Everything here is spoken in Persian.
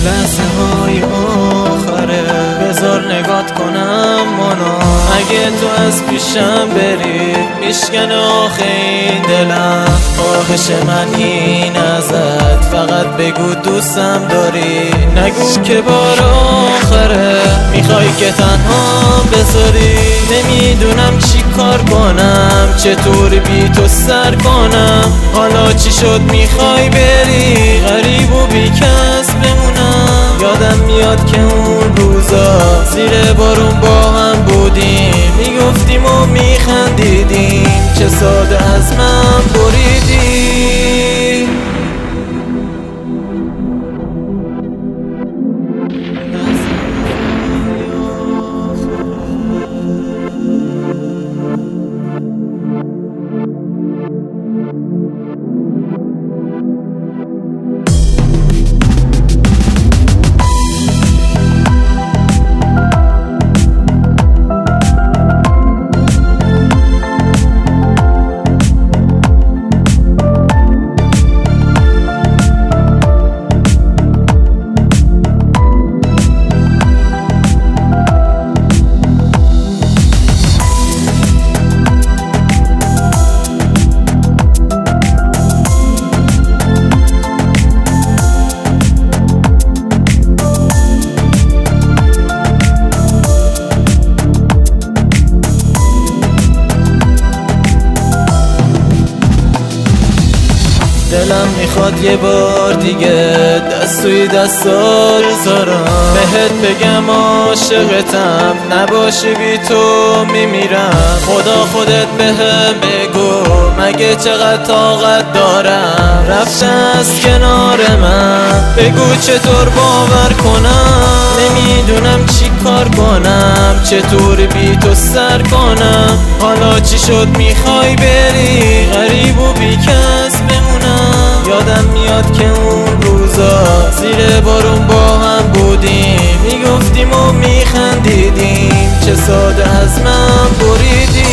لحظه های آخره بذار نگات کنم مانا. اگه تو از پیشم بری میشکنه آخه این دلم. خواهش من این ازت فقط بگو دوستم داری. نگو که بار آخره میخوای که تنها بذاری. نمیدونم چی کار کنم چطور بی تو سر کنم. حالا چی شد میخوای بری غریب و بی کس بمونم. یادم میاد که اون روزا زیر بارون با هم بودیم میگفتیم و میخندیدیم چه ساده از من بریدی. دلم میخواد یه بار دیگه دست توی دستات بذارم. بهت بگم عاشقتم نباشی بی تو میمیرم. خدا خودت بهم بگو مگه چقدر طاقت دارم. رفته از کنار من بگو چطور باور کنم. نمیدونم چی کار کنم چطور بی تو سر کنم. حالا چی شد میخوای بری غریب و بی کس بمونم. یادم میاد که اون روزا زیر بارون با هم بودیم میگفتیم و میخندیدیم چه ساده از من بریدی.